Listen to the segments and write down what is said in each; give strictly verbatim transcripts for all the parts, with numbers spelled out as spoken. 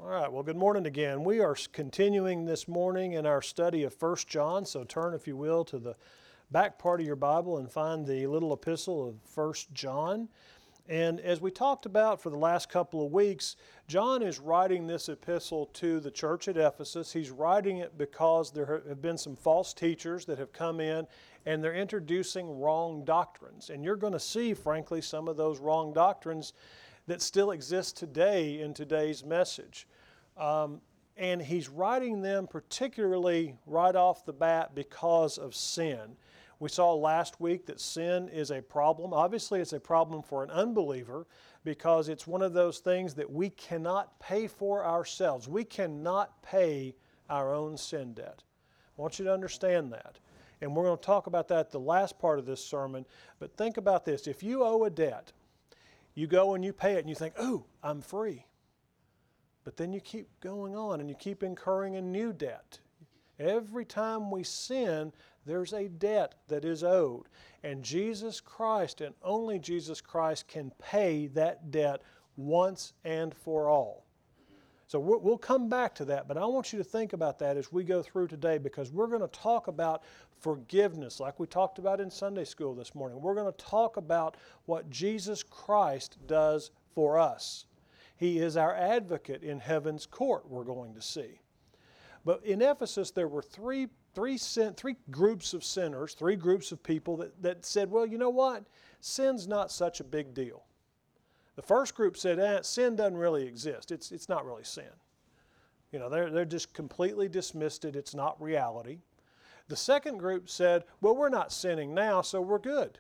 All right, well, good morning again. We are continuing this morning in our study of First John, so turn, if you will, to the back part of your Bible and find the little epistle of First John. And as we talked about for the last couple of weeks, John is writing this epistle to the church at Ephesus. He's writing it because there have been some false teachers that have come in and they're introducing wrong doctrines. And you're going to see, frankly, some of those wrong doctrines that still exist today in today's message. Um, and he's writing them particularly right off the bat because of sin. We saw last week that sin is a problem. Obviously, it's a problem for an unbeliever because it's one of those things that we cannot pay for ourselves. We cannot pay our own sin debt. I want you to understand that. And we're going to talk about that the last part of this sermon. But think about this. If you owe a debt, you go and you pay it and you think, "Ooh, I'm free." But then you keep going on and you keep incurring a new debt. Every time we sin, there's a debt that is owed. And Jesus Christ and only Jesus Christ can pay that debt once and for all. So we'll come back to that, but I want you to think about that as we go through today because we're going to talk about forgiveness like we talked about in Sunday school this morning. We're going to talk about what Jesus Christ does for us. He is our advocate in heaven's court, we're going to see. But in Ephesus, there were three, three, sin, three groups of sinners, three groups of people that, that said, well, you know what? Sin's not such a big deal. The first group said, eh, sin doesn't really exist. It's, it's not really sin. You know, they're, they're just completely dismissed it. It's not reality. The second group said, well, we're not sinning now, so we're good.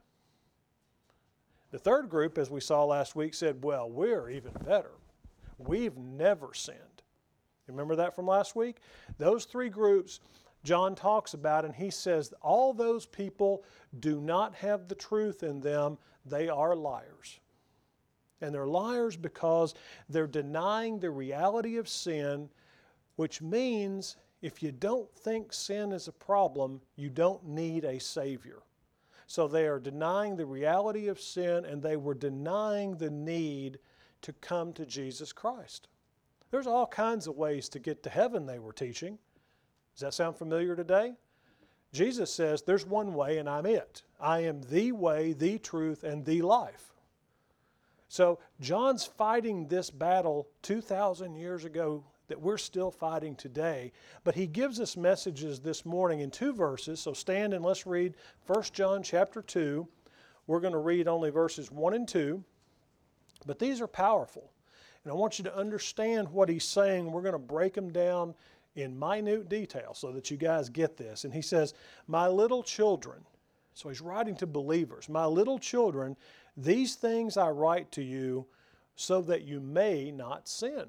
The third group, as we saw last week, said, well, we're even better. We've never sinned. Remember that from last week? Those three groups John talks about, and he says all those people do not have the truth in them. They are liars. And they're liars because they're denying the reality of sin, which means if you don't think sin is a problem, you don't need a Savior. So they are denying the reality of sin, and they were denying the need to come to Jesus Christ. There's all kinds of ways to get to heaven, they were teaching. Does that sound familiar today? Jesus says, there's one way and I'm it. I am the way, the truth, and the life. So John's fighting this battle two thousand years ago that we're still fighting today, but he gives us messages this morning in two verses. So stand and let's read First John chapter two. We're going to read only verses one and two, but these are powerful. And I want you to understand what he's saying. We're going to break them down in minute detail so that you guys get this. And he says, my little children, so he's writing to believers, my little children, these things I write to you so that you may not sin.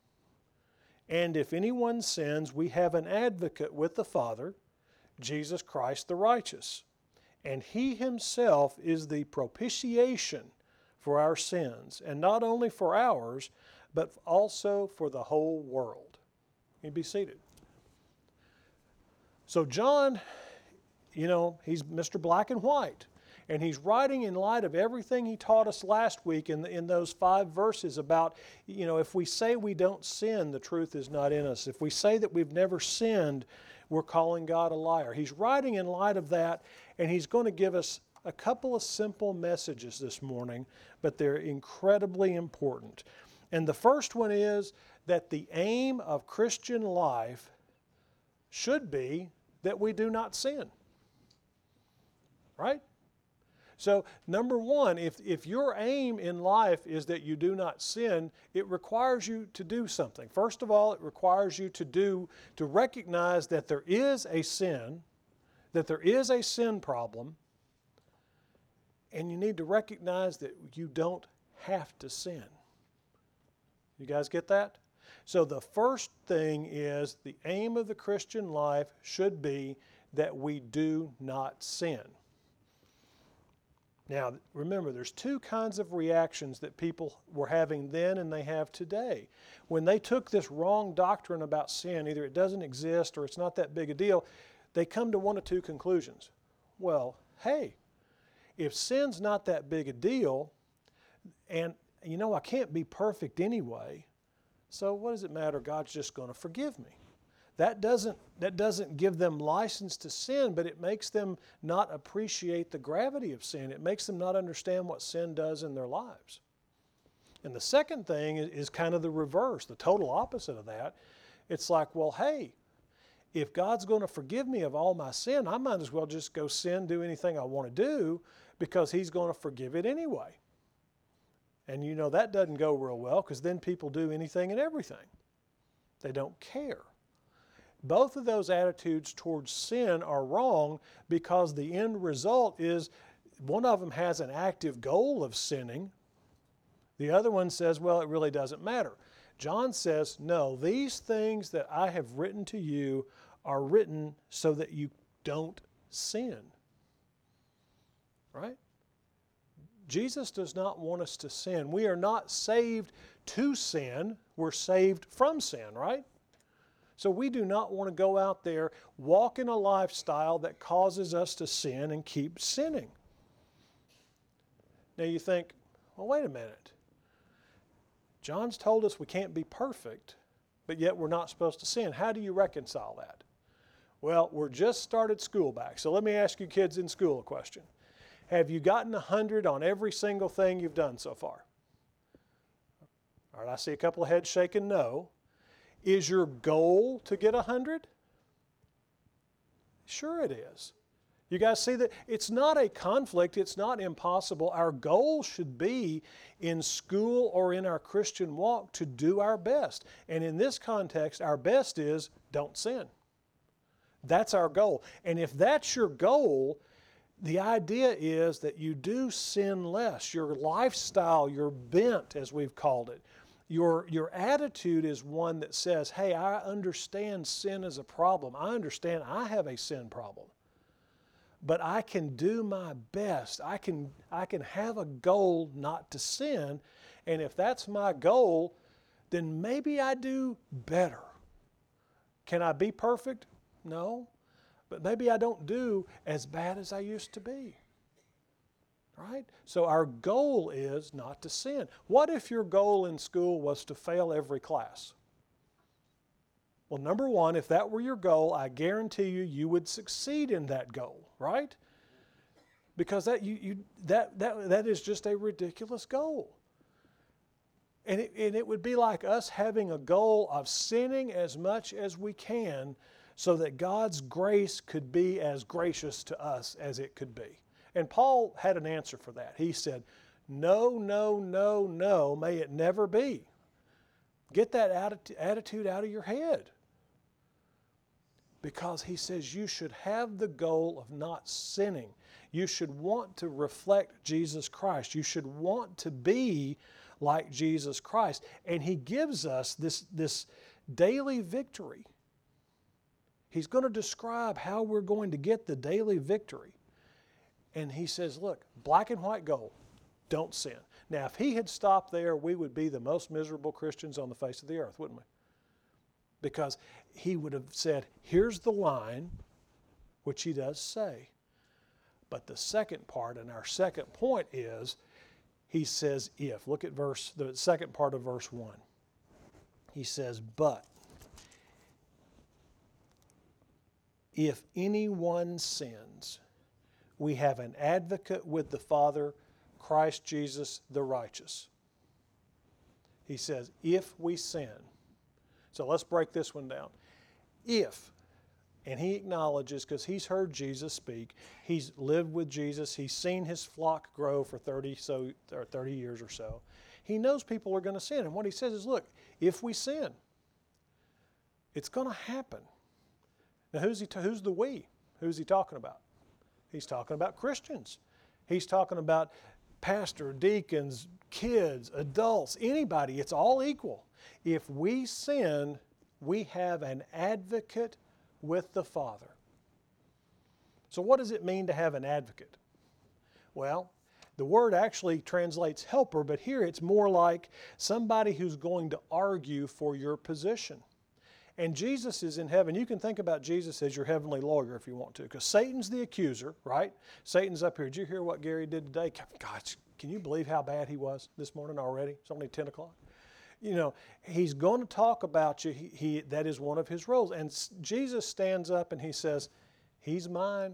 And if anyone sins, we have an advocate with the Father, Jesus Christ the righteous. And he himself is the propitiation for our sins, and not only for ours, but also for the whole world. You be seated. So John, you know, he's Mister Black and White, and he's writing in light of everything he taught us last week in, in those five verses about, you know, if we say we don't sin, the truth is not in us. If we say that we've never sinned, we're calling God a liar. He's writing in light of that, and he's going to give us a couple of simple messages this morning, but they're incredibly important. And the first one is that the aim of Christian life should be that we do not sin. Right? So, number one, if, if your aim in life is that you do not sin, it requires you to do something. First of all, it requires you to do, to recognize that there is a sin, that there is a sin problem, and you need to recognize that you don't have to sin. You guys get that? So the first thing is the aim of the Christian life should be that we do not sin. Now, remember, there's two kinds of reactions that people were having then and they have today. When they took this wrong doctrine about sin, either it doesn't exist or it's not that big a deal, they come to one of two conclusions. Well, hey, if sin's not that big a deal, and you know I can't be perfect anyway, So what does it matter? God's just going to forgive me. That doesn't, that doesn't give them license to sin, but it makes them not appreciate the gravity of sin. It makes them not understand what sin does in their lives. And the second thing is, is kind of the reverse, the total opposite of that. It's like, well, hey, if God's going to forgive me of all my sin, I might as well just go sin, do anything I want to do, because He's going to forgive it anyway. And you know, that doesn't go real well, because then people do anything and everything. They don't care. Both of those attitudes towards sin are wrong, because the end result is one of them has an active goal of sinning. The other one says, well, it really doesn't matter. John says, no, these things that I have written to you are written so that you don't sin. Right? Jesus does not want us to sin. We are not saved to sin. We're saved from sin, right? So we do not want to go out there, walk in a lifestyle that causes us to sin and keep sinning. Now you think, well, wait a minute. John's told us we can't be perfect, but yet we're not supposed to sin. How do you reconcile that? Well, we're just started school back. So let me ask you kids in school a question. Have you gotten a hundred on every single thing you've done so far? All right, I see a couple of heads shaking no. Is your goal to get a hundred? Sure it is. You guys see that? It's not a conflict. It's not impossible. Our goal should be in school or in our Christian walk to do our best. And in this context, our best is don't sin. That's our goal. And if that's your goal, the idea is that you do sin less. Your lifestyle, your bent, as we've called it, your, your attitude is one that says, hey, I understand sin is a problem. I understand I have a sin problem. But I can do my best. I can, I can have a goal not to sin. And if that's my goal, then maybe I do better. Can I be perfect? No. But maybe I don't do as bad as I used to be. Right? So our goal is not to sin. What if your goal in school was to fail every class? Well, number one, if that were your goal, I guarantee you, you would succeed in that goal, right? Because that, you, you, that, that, that is just a ridiculous goal. And it, and it would be like us having a goal of sinning as much as we can so that God's grace could be as gracious to us as it could be. And Paul had an answer for that. He said, no, no, no, no, may it never be. Get that atti- attitude out of your head. Because he says you should have the goal of not sinning. You should want to reflect Jesus Christ. You should want to be like Jesus Christ. And he gives us this, this daily victory. He's going to describe how we're going to get the daily victory. And he says, look, black and white goal, don't sin. Now, if he had stopped there, we would be the most miserable Christians on the face of the earth, wouldn't we? Because he would have said, here's the line, which he does say. But the second part, and our second point is, he says if. Look at verse, the second part of verse one. He says, but if anyone sins, we have an advocate with the Father, Christ Jesus the righteous. He says, if we sin. So let's break this one down. If, and he acknowledges, because he's heard Jesus speak, he's lived with Jesus, he's seen his flock grow for thirty so or thirty years or so. He knows people are going to sin. And what he says is, look, if we sin, it's going to happen. Now who's he? Who's the we? Who's he talking about? He's talking about Christians. He's talking about pastor, deacons, kids, adults, anybody. It's all equal. If we sin, we have an advocate with the Father. So what does it mean to have an advocate? Well, the word actually translates helper, but here it's more like somebody who's going to argue for your position. And Jesus is in heaven. You can think about Jesus as your heavenly lawyer if you want to, because Satan's the accuser, right? Satan's up here. Did you hear what Gary did today? Gosh, can you believe how bad he was this morning already? It's only ten o'clock. You know, he's going to talk about you. He, he that is one of his roles. And s- Jesus stands up and he says, he's mine.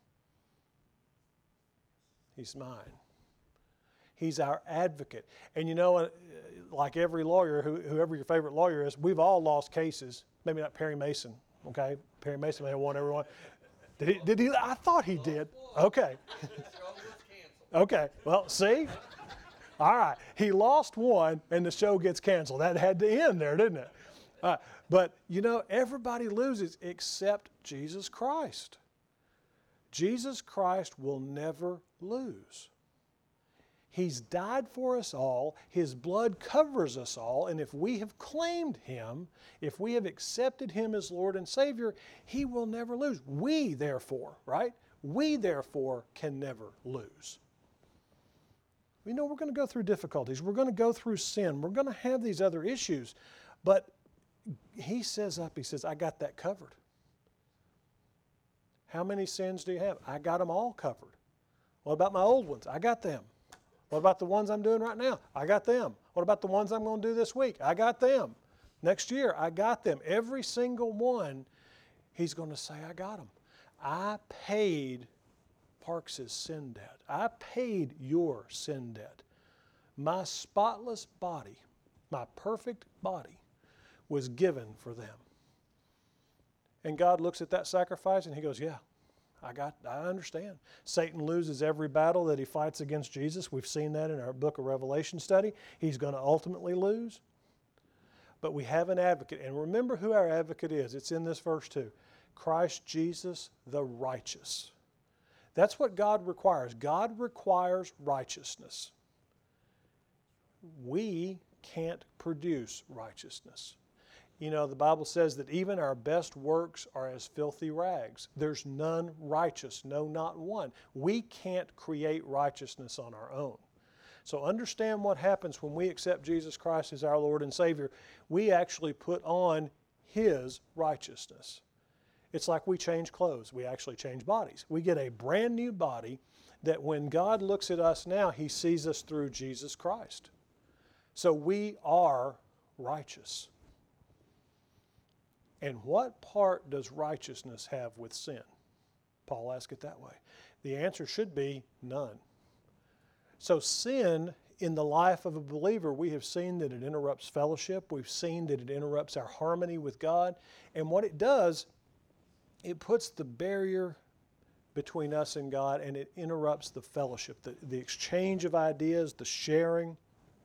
He's mine. He's our advocate. And you know, uh, like every lawyer, who, whoever your favorite lawyer is, we've all lost cases. Maybe not Perry Mason, okay? Perry Mason may have won everyone. Did he? Did he? I thought he did. Okay. Okay. Well, see? All right. He lost one, and the show gets canceled. That had to end there, didn't it? Uh, but, you know, everybody loses except Jesus Christ. Jesus Christ will never lose. He's died for us all. His blood covers us all. And if we have claimed Him, if we have accepted Him as Lord and Savior, He will never lose. We, therefore, right? We, therefore, can never lose. We know we're going to go through difficulties. We're going to go through sin. We're going to have these other issues. But He says up, He says, I got that covered. How many sins do you have? I got them all covered. What about my old ones? I got them. What about the ones I'm doing right now? I got them. What about the ones I'm going to do this week? I got them. Next year, I got them. Every single one, He's going to say, I got them. I paid Parks' sin debt. I paid your sin debt. My spotless body, my perfect body, was given for them. And God looks at that sacrifice and He goes, yeah, I got, I understand. Satan loses every battle that he fights against Jesus. We've seen that in our book of Revelation study. He's going to ultimately lose. But we have an advocate. And remember who our advocate is. It's in this verse too. Christ Jesus the righteous. That's what God requires. God requires righteousness. We can't produce righteousness. You know, the Bible says that even our best works are as filthy rags. There's none righteous, no, not one. We can't create righteousness on our own. So understand what happens when we accept Jesus Christ as our Lord and Savior. We actually put on His righteousness. It's like we change clothes. We actually change bodies. We get a brand new body that when God looks at us now, He sees us through Jesus Christ. So we are righteous. And what part does righteousness have with sin? Paul asked it that way. The answer should be none. So sin in the life of a believer, we have seen that it interrupts fellowship. We've seen that it interrupts our harmony with God. And what it does, it puts the barrier between us and God, and it interrupts the fellowship, the, the exchange of ideas, the sharing.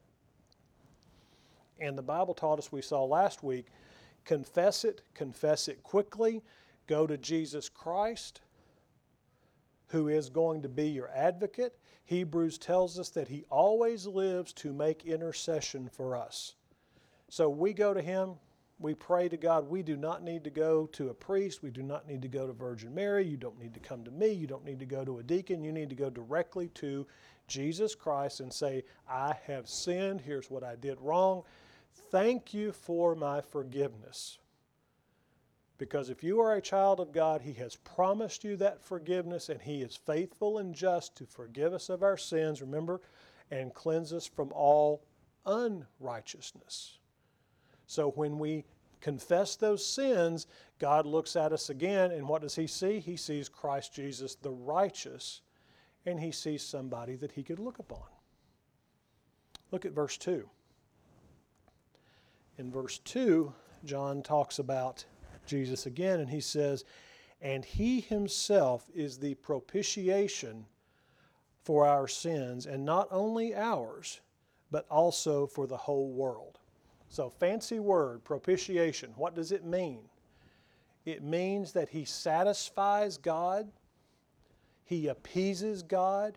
And the Bible taught us, we saw last week, confess it, confess it quickly, go to Jesus Christ, who is going to be your advocate. Hebrews tells us that He always lives to make intercession for us. So we go to Him, we pray to God. We do not need to go to a priest. We do not need to go to Virgin Mary. You don't need to come to me. You don't need to go to a deacon. You need to go directly to Jesus Christ and say, I have sinned. Here's what I did wrong. Thank you for my forgiveness. Because if you are a child of God, He has promised you that forgiveness, and He is faithful and just to forgive us of our sins, remember, and cleanse us from all unrighteousness. So when we confess those sins, God looks at us again, and what does He see? He sees Christ Jesus the righteous, and He sees somebody that He could look upon. Look at verse two. In verse two, John talks about Jesus again, and he says, and He Himself is the propitiation for our sins, and not only ours, but also for the whole world. So fancy word, propitiation. What does it mean? It means that He satisfies God, He appeases God.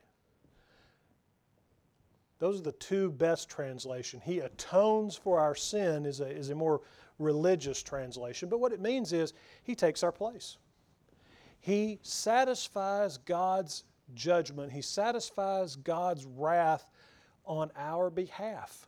Those are the two best translations. He atones for our sin is a, is a more religious translation. But what it means is He takes our place. He satisfies God's judgment. He satisfies God's wrath on our behalf.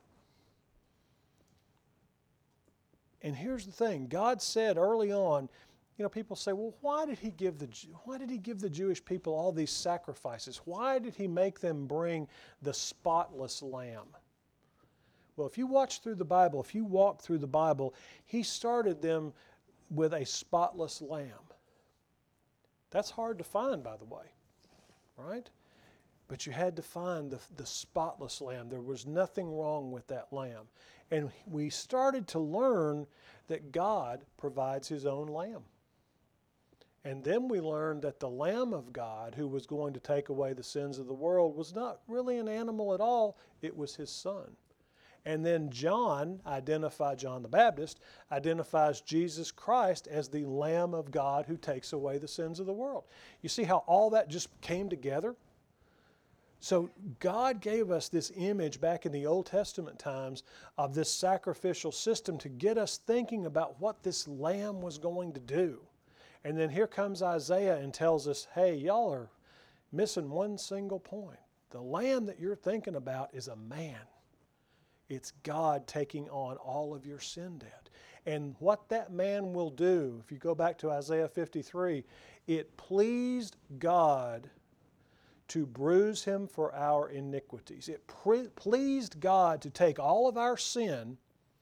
And here's the thing. God said early on, you know, people say, well, why did he give the why did he give the Jewish people all these sacrifices? Why did He make them bring the spotless lamb? Well, if you watch through the Bible, if you walk through the Bible, he started them with a spotless lamb. That's hard to find, by the way, right? But you had to find the, the spotless lamb. There was nothing wrong with that lamb. And we started to learn that God provides his own lamb. And then we learned that the Lamb of God, who was going to take away the sins of the world, was not really an animal at all. It was his son. And then John, identified, John the Baptist, identifies Jesus Christ as the Lamb of God who takes away the sins of the world. You see how all that just came together? So God gave us this image back in the Old Testament times of this sacrificial system to get us thinking about what this lamb was going to do. And then here comes Isaiah and tells us, hey, y'all are missing one single point. The lamb that you're thinking about is a man. It's God taking on all of your sin debt. And what that man will do, if you go back to Isaiah fifty-three, it pleased God to bruise him for our iniquities. It pre- pleased God to take all of our sin,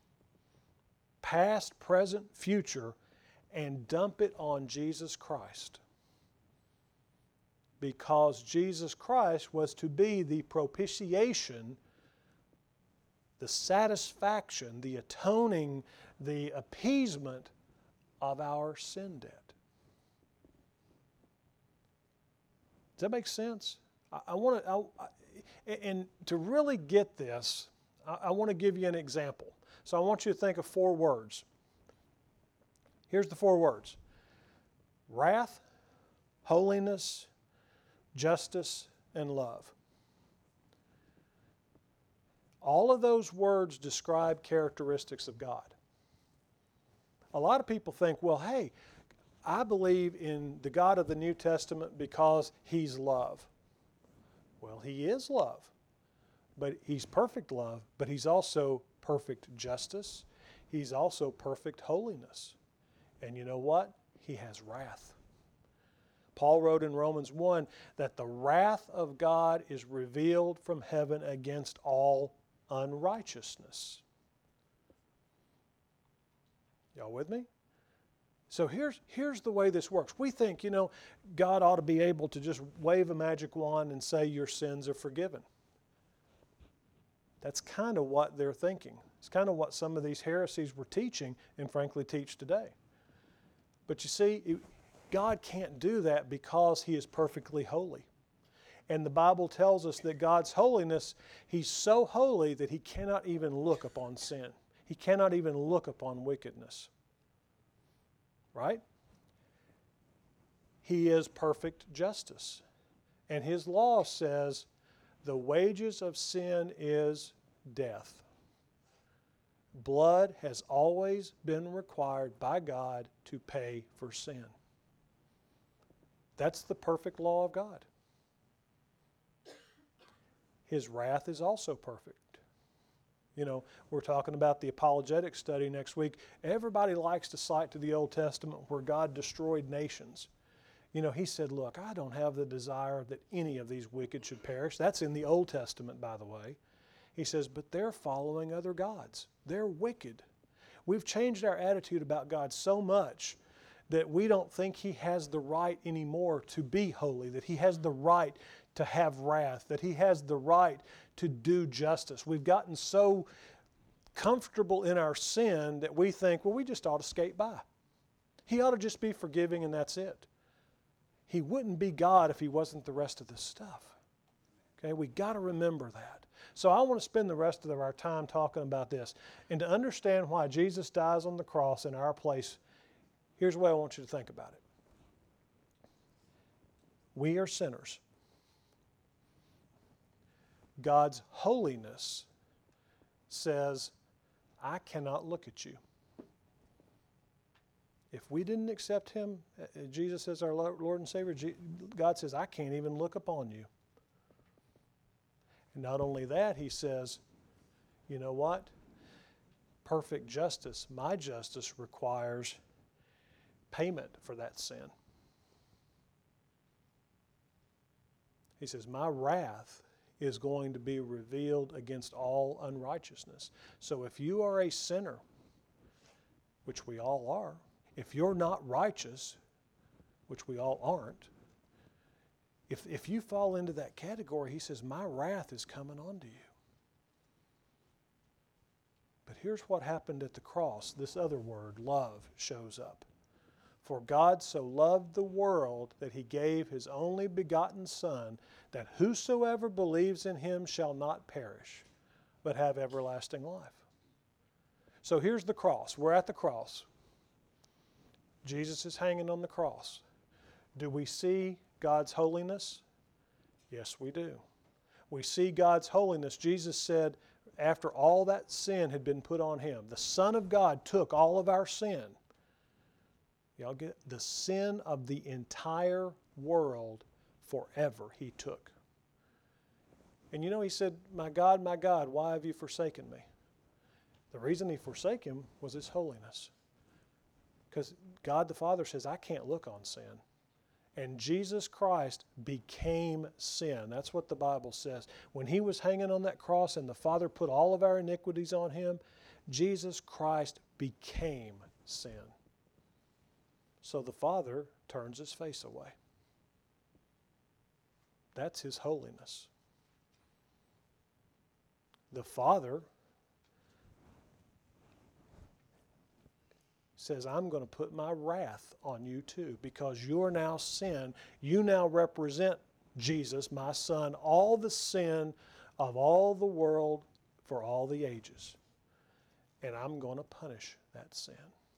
past, present, future, and dump it on Jesus Christ. Because Jesus Christ was to be the propitiation, the satisfaction, the atoning, the appeasement of our sin debt. Does that make sense? I, I want to, I, I, and to really get this, I, I want to give you an example. So I want you to think of four words. Here's the four words: wrath, holiness, justice, and love. All of those words describe characteristics of God. A lot of people think, well, hey, I believe in the God of the New Testament because he's love. Well, he is love, but he's perfect love, but he's also perfect justice. He's also perfect holiness. And you know what? He has wrath. Paul wrote in Romans one that the wrath of God is revealed from heaven against all unrighteousness. Y'all with me? So here's, here's the way this works. We think, you know, God ought to be able to just wave a magic wand and say your sins are forgiven. That's kind of what they're thinking. It's kind of what some of these heresies were teaching and frankly teach today. But you see, it, God can't do that because he is perfectly holy. And the Bible tells us that God's holiness, he's so holy that he cannot even look upon sin. He cannot even look upon wickedness. Right? He is perfect justice. And his law says the wages of sin is death. Blood has always been required by God to pay for sin. That's the perfect law of God. His wrath is also perfect. You know, we're talking about the apologetic study next week. Everybody likes to cite to the Old Testament where God destroyed nations. You know, he said, look, I don't have the desire that any of these wicked should perish. That's in the Old Testament, by the way. He says, but they're following other gods. They're wicked. We've changed our attitude about God so much that we don't think he has the right anymore to be holy, that he has the right to have wrath, that he has the right to do justice. We've gotten so comfortable in our sin that we think, well, we just ought to skate by. He ought to just be forgiving and that's it. He wouldn't be God if he wasn't the rest of this stuff. Okay, we got to remember that. So I want to spend the rest of our time talking about this. And to understand why Jesus dies on the cross in our place, here's the way I want you to think about it. We are sinners. God's holiness says, I cannot look at you. If we didn't accept him, Jesus as our Lord and Savior, God says, I can't even look upon you. And not only that, he says, you know what? Perfect justice, my justice requires payment for that sin. He says, my wrath is going to be revealed against all unrighteousness. So if you are a sinner, which we all are, if you're not righteous, which we all aren't, if, if you fall into that category, he says, my wrath is coming onto you. But here's what happened at the cross. This other word, love, shows up. For God so loved the world that he gave his only begotten Son, that whosoever believes in him shall not perish, but have everlasting life. So here's the cross. We're at the cross. Jesus is hanging on the cross. Do we see God's holiness? Yes, we do. We see God's holiness. Jesus said, after all that sin had been put on him, the Son of God took all of our sin. Y'all get it? The sin of the entire world forever he took. And you know, he said, my God, my God, why have you forsaken me? The reason he forsook him was his holiness. Because God the Father says, I can't look on sin. And Jesus Christ became sin. That's what the Bible says. When he was hanging on that cross and the Father put all of our iniquities on him, Jesus Christ became sin. So the Father turns his face away. That's his holiness. The Father says, I'm going to put my wrath on you too, because you're now sin. You now represent Jesus, my Son, all the sin of all the world for all the ages. And I'm going to punish that sin.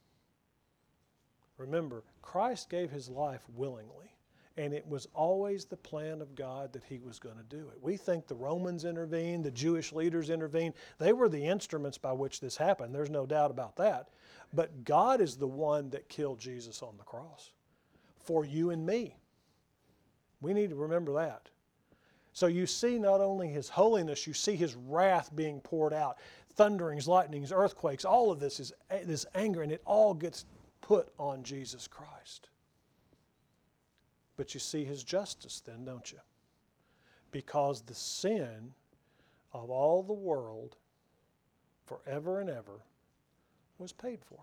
Remember, Christ gave his life willingly, and it was always the plan of God that he was going to do it. We think the Romans intervened, the Jewish leaders intervened. They were the instruments by which this happened. There's no doubt about that. But God is the one that killed Jesus on the cross for you and me. We need to remember that. So you see not only his holiness, you see his wrath being poured out. Thunderings, lightnings, earthquakes, all of this is this anger, and it all gets put on Jesus Christ. But you see his justice then, don't you? Because the sin of all the world forever and ever was paid for.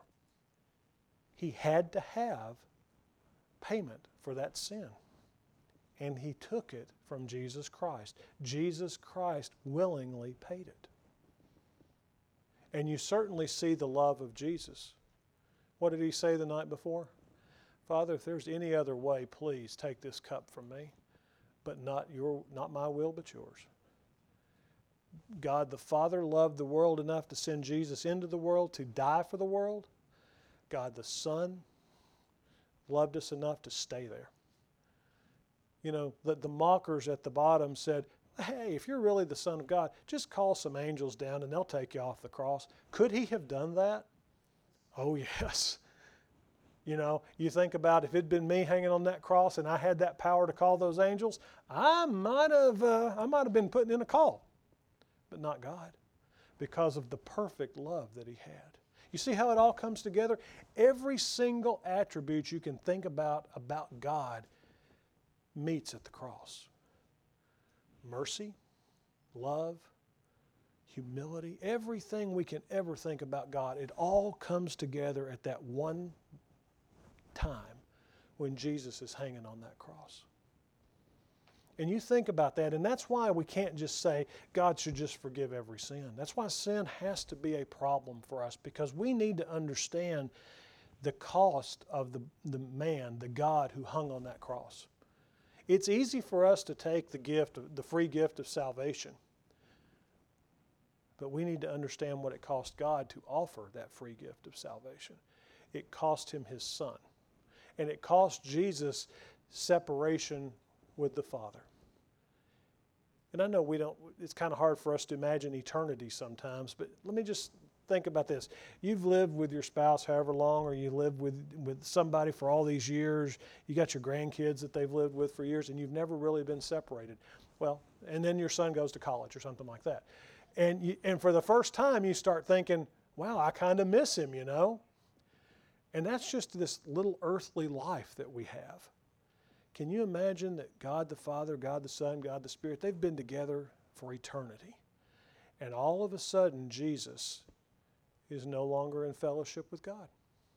He had to have payment for that sin. And he took it from Jesus Christ. Jesus Christ willingly paid it. And you certainly see the love of Jesus. What did he say the night before? Father, if there's any other way, please take this cup from me, but not your, not my will, but yours. God the Father loved the world enough to send Jesus into the world to die for the world. God the Son loved us enough to stay there. You know, the, the mockers at the bottom said, hey, if you're really the Son of God, just call some angels down and they'll take you off the cross. Could he have done that? Oh, yes. You know, you think about if it'd been me hanging on that cross and I had that power to call those angels, I might have, uh, I might have been putting in a call. But not God, because of the perfect love that he had. You see how it all comes together? Every single attribute you can think about about God meets at the cross. Mercy, love, humility, everything we can ever think about God, it all comes together at that one time when Jesus is hanging on that cross. And you think about that, and that's why we can't just say God should just forgive every sin. That's why sin has to be a problem for us, because we need to understand the cost of the, the man, the God who hung on that cross. It's easy for us to take the gift, the free gift of salvation, but we need to understand what it cost God to offer that free gift of salvation. It cost him his Son, and it cost Jesus separation with the Father. And I know we don't, it's kind of hard for us to imagine eternity sometimes, but let me just think about this. You've lived with your spouse however long, or you lived with, with somebody for all these years. You got your grandkids that they've lived with for years, and you've never really been separated. Well, and then your son goes to college or something like that. And, you, and for the first time, you start thinking, wow, I kind of miss him, you know? And that's just this little earthly life that we have. Can you imagine that God the Father, God the Son, God the Spirit, they've been together for eternity. And all of a sudden, Jesus is no longer in fellowship with God.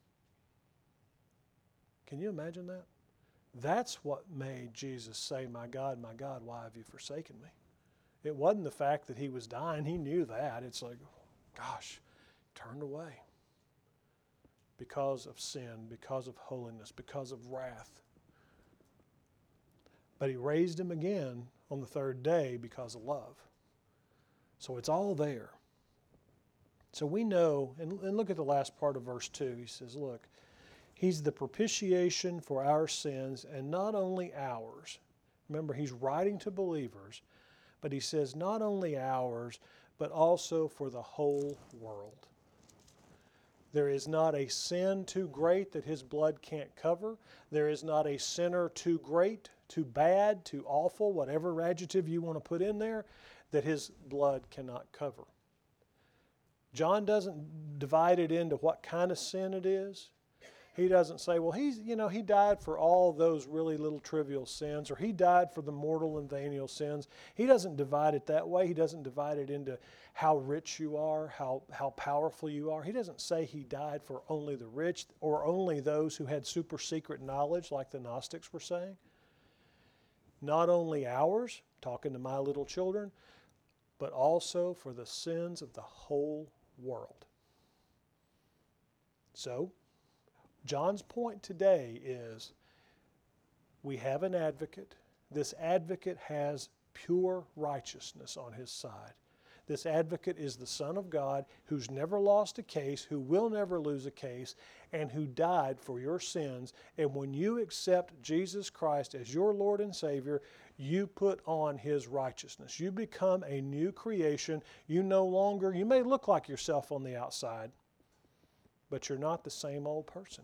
Can you imagine that? That's what made Jesus say, "My God, my God, why have you forsaken me?" It wasn't the fact that he was dying. He knew that. It's like, gosh, turned away because of sin, because of holiness, because of wrath. But he raised him again on the third day because of love. So it's all there. So we know, and, and look at the last part of verse two. He says, look, he's the propitiation for our sins, and not only ours. Remember, he's writing to believers, but he says not only ours, but also for the whole world. There is not a sin too great that his blood can't cover. There is not a sinner too great, too bad, too awful, whatever adjective you want to put in there, that his blood cannot cover. John doesn't divide it into what kind of sin it is. He doesn't say, well, he's, you know, he died for all those really little trivial sins, or he died for the mortal and venial sins. He doesn't divide it that way. He doesn't divide it into how rich you are, how, how powerful you are. He doesn't say he died for only the rich or only those who had super secret knowledge like the Gnostics were saying. Not only ours, talking to my little children, but also for the sins of the whole world. So, John's point today is we have an advocate. This advocate has pure righteousness on his side. This advocate is the Son of God who's never lost a case, who will never lose a case, and who died for your sins. And when you accept Jesus Christ as your Lord and Savior, you put on his righteousness. You become a new creation. You no longer, you may look like yourself on the outside, but you're not the same old person.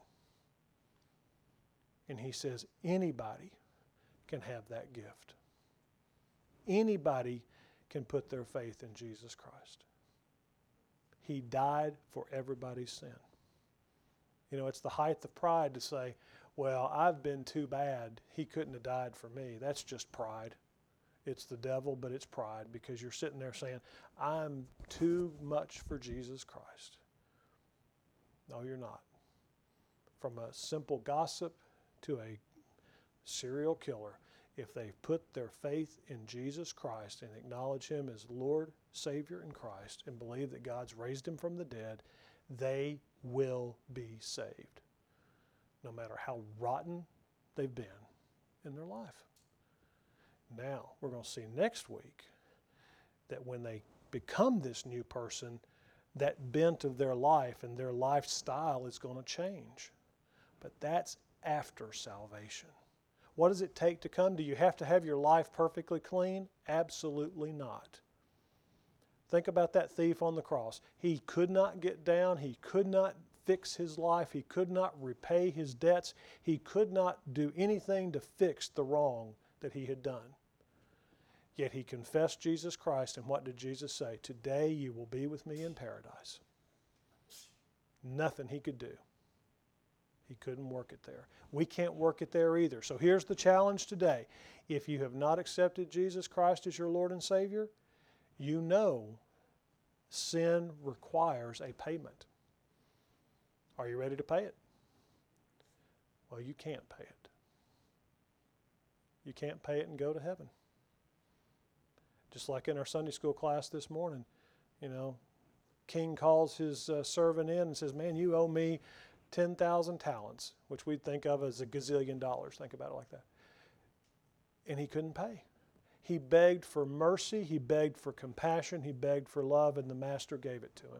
And he says anybody can have that gift. Anybody can put their faith in Jesus Christ. He died for everybody's sin. You know, it's the height of pride to say, well, I've been too bad. He couldn't have died for me. That's just pride. It's the devil, but it's pride, because you're sitting there saying, I'm too much for Jesus Christ. No, you're not. From a simple gossip to a serial killer, if they put their faith in Jesus Christ and acknowledge him as Lord, Savior, and Christ, and believe that God's raised him from the dead, they will be saved, no matter how rotten they've been in their life. Now, we're going to see next week that when they become this new person, that bent of their life and their lifestyle is going to change. But that's after salvation. What does it take to come? Do you have to have your life perfectly clean? Absolutely not. Think about that thief on the cross. He could not get down. He could not fix his life. He could not repay his debts. He could not do anything to fix the wrong that he had done. Yet he confessed Jesus Christ, and what did Jesus say? Today you will be with me in paradise. Nothing he could do. He couldn't work it there. We can't work it there either. So here's the challenge today. If you have not accepted Jesus Christ as your Lord and Savior, you know sin requires a payment. Are you ready to pay it? Well, you can't pay it. You can't pay it and go to heaven. Just like in our Sunday school class this morning, you know, king calls his uh, servant in and says, man, you owe me ten thousand talents, which we think of as a gazillion dollars. Think about it like that. And he couldn't pay. He begged for mercy. He begged for compassion. He begged for love, and the master gave it to him.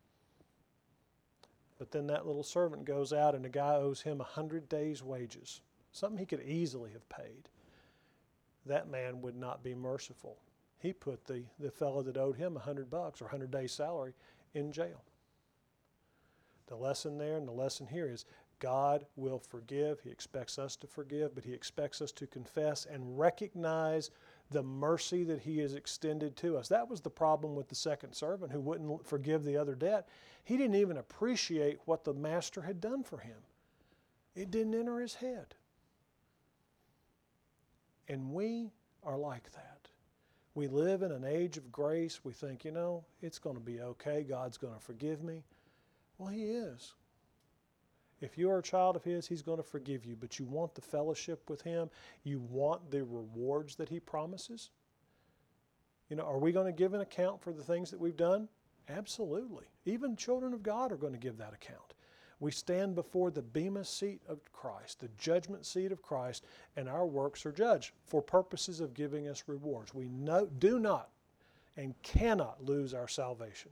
But then that little servant goes out, and the guy owes him a hundred days' wages, something he could easily have paid. That man would not be merciful. He put the, the fellow that owed him a hundred bucks or a hundred days' salary in jail. The lesson there and the lesson here is God will forgive. He expects us to forgive, but he expects us to confess and recognize the mercy that he has extended to us. That was the problem with the second servant who wouldn't forgive the other debt. He didn't even appreciate what the master had done for him. It didn't enter his head. And we are like that. We live in an age of grace. We think, you know, it's going to be okay. God's going to forgive me. Well, He is. If you are a child of His, He's going to forgive you. But you want the fellowship with Him. You want the rewards that He promises. You know, are we going to give an account for the things that we've done? Absolutely. Even children of God are going to give that account. We stand before the bema seat of Christ, the judgment seat of Christ, and our works are judged for purposes of giving us rewards. We know, do not and cannot lose our salvation,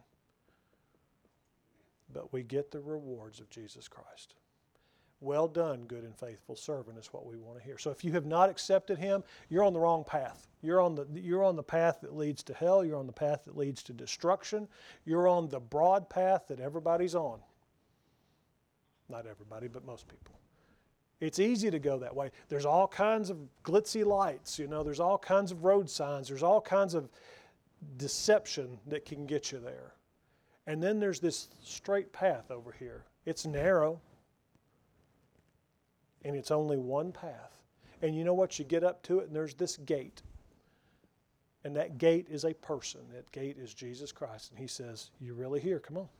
but we get the rewards of Jesus Christ. Well done, good and faithful servant, is what we want to hear. So if you have not accepted Him, you're on the wrong path. You're on the, you're on the path that leads to hell. You're on the path that leads to destruction. You're on the broad path that everybody's on. Not everybody, but most people. It's easy to go that way. There's all kinds of glitzy lights, you know, there's all kinds of road signs, there's all kinds of deception that can get you there. And then there's this straight path over here. It's narrow, and it's only one path. And you know what? You get up to it, and there's this gate. And that gate is a person. That gate is Jesus Christ. And He says, you're really here, come on.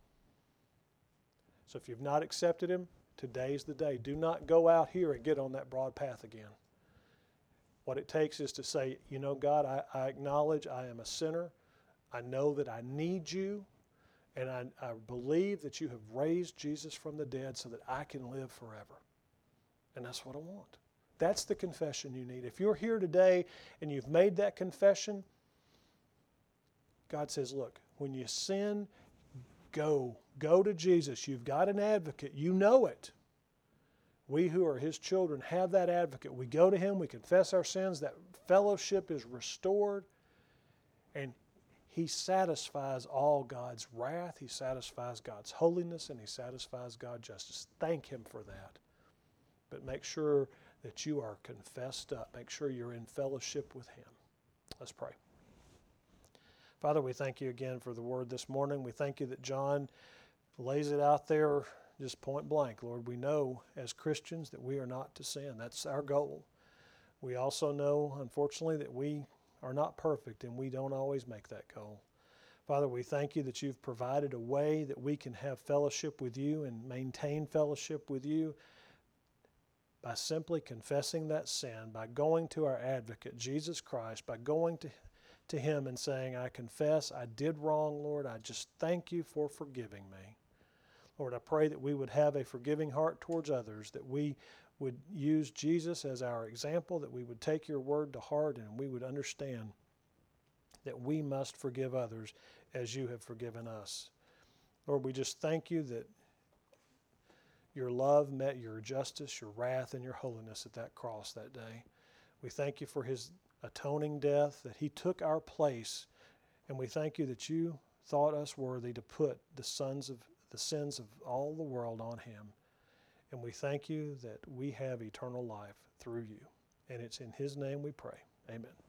So if you've not accepted Him, today's the day. Do not go out here and get on that broad path again. What it takes is to say, you know, God, I, I acknowledge I am a sinner. I know that I need you. And I, I believe that you have raised Jesus from the dead so that I can live forever. And that's what I want. That's the confession you need. If you're here today and you've made that confession, God says, look, when you sin, go. Go to Jesus. You've got an advocate. You know it. We who are His children have that advocate. We go to Him. We confess our sins. That fellowship is restored. And He satisfies all God's wrath. He satisfies God's holiness. And He satisfies God's justice. Thank Him for that. But make sure that you are confessed up. Make sure you're in fellowship with Him. Let's pray. Father, we thank You again for the word this morning. We thank You that John lays it out there just point blank. Lord, we know as Christians that we are not to sin. That's our goal. We also know, unfortunately, that we are not perfect and we don't always make that goal. Father, we thank You that You've provided a way that we can have fellowship with You and maintain fellowship with You by simply confessing that sin, by going to our advocate, Jesus Christ, by going to, to Him and saying, I confess I did wrong, Lord. I just thank You for forgiving me. Lord, I pray that we would have a forgiving heart towards others, that we would use Jesus as our example, that we would take Your word to heart, and we would understand that we must forgive others as You have forgiven us. Lord, we just thank You that Your love met Your justice, Your wrath, and Your holiness at that cross that day. We thank You for His atoning death, that He took our place, and we thank You that You thought us worthy to put the sons of the sins of all the world on Him. And we thank You that we have eternal life through You. And it's in His name we pray. Amen.